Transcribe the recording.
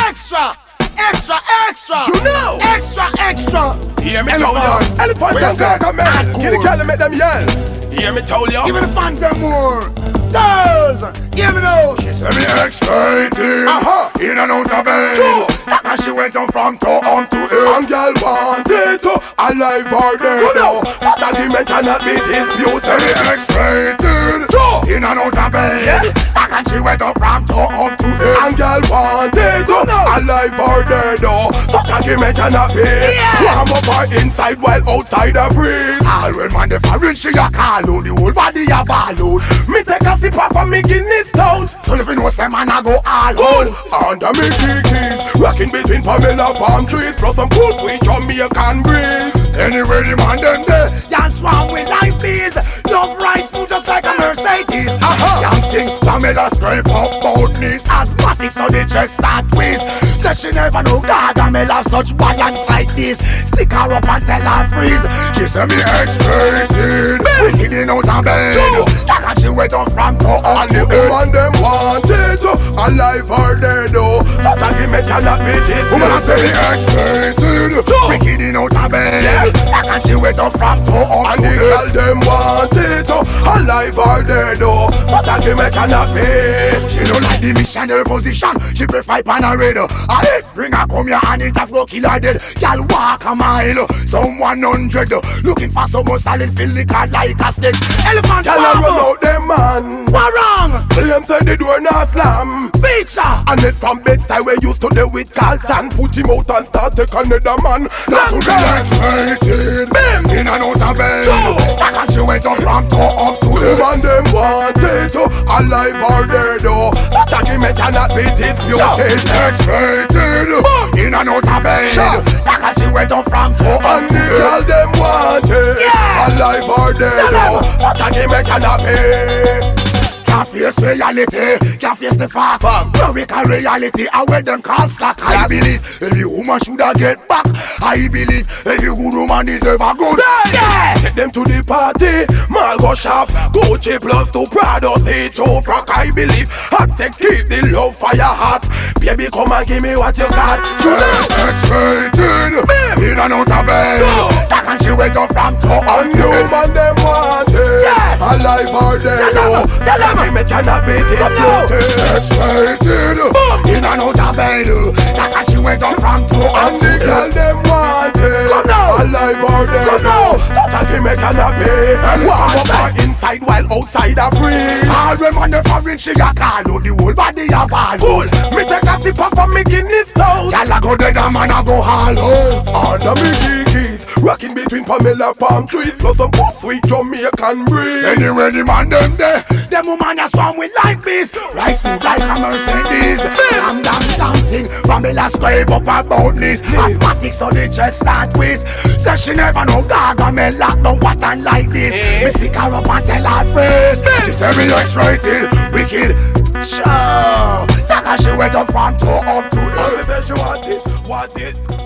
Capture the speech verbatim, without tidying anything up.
extra, extra, extra. You know. Extra, extra. Hear me tell ya. Elephant and Gaga man. Get the girl and make them yell. Hear me tell ya. Give me the fans them more. Girls, hear me now. She said me excited. Uh-huh. In and out of bed. True. And she went on from toe on to hill. And girl wanted to alive her dead. You know. That argument cannot be disputed. Me excited. True. In and out of bed. Yeah. And she went on from toe on to hill. And girl wanted to alive her dead. That argument cannot be. Yeah. Warm up her inside while outside a freeze. All when man the foreign she a call out. The whole body a ball out. Me take a sip off of me Guinness stout. So if you know say man a go all Cool. out. Under me kikis, rocking between Pamela palm trees, plus some cool sweet Jamaican breeze. Anyway the man them there, y'all swarm with life please. Love rides through just like a Mercedes. Aha. Young thing Pamela scrape up both knees. Asthmatic so the chest start whiz. Said she never know God me love such balance like this. Stick her up and tell her freeze. She said me X-rated. We hidden out of bed. Like how she went up from toe on And the the earth. woman them wanted to alive her dead oh. Such a game cannot be Woman I say me disputed. X-rated. We hidden out of bed. Yeah. Like how she went up from toe on And the the earth. girl them wanted to alive her dead oh. Such a game cannot be. She don't like the missionary position. She prefer Panarado. I bring her come here and it have go kill her dead. Y'all walk a mile, some one hundred. Looking for some more solid fill the car like a stick. Elephant Tell her run wobble. out them man. What wrong? Claim say the door not slam. Pizza. And it from bedside where used to deal with Carlton. Put him out and start take another man. Not to be excited. Bam. In and out of bed. Like how she went up from toe up to The the man them wanted to alive or dead oh. That argument cannot be disputed. Excited. In and out of bed. Sure. Like how she went up from toe up And to the the girl them wanted Yeah. alive or dead Tell oh. them. That argument cannot be. Can't face reality, can't face the fact. Miracle reality, I wear them call slack. I believe every woman should have get back. I believe every good woman deserve a good. Yeah. Take them to the party, mal go shop, Gucci plus to Prado, say Joe Frock. I believe hot sex keep the love fire hot. Baby come and give me what you got. You know. Excited, in and out of bed. That can she went up from toe on And you man them wanted Yeah. alive or dead Tell oh. them, tell them. Me cannot be disputed. Excited, in and out of bed. That can she went up from toe on And the girl them wanted Come now. alive or dead Come now. oh. Such a game cannot be. Warm up her inside while outside a free. All when man the foreign she a call out. The whole body a ball. Cool. Me take a sip off of me Guinness stout. Y'all a go dead and man a go all out. Under me kikis, rocking between Pamela palm trees, plus some pop sweet Jamaican breeze. Anyway the man them there, them woman a swarm with like beast. Right smooth like a Mercedes. Damn damn damn thing, Pamela scrape up her both knees. Asthmatic so the chest start whiz. Say she never know Gaga me lock down pattern like this. Me stick her up and tell her face. She say me X-rated, wicked. Sure, that she went up from toe up to She said she want it, want it.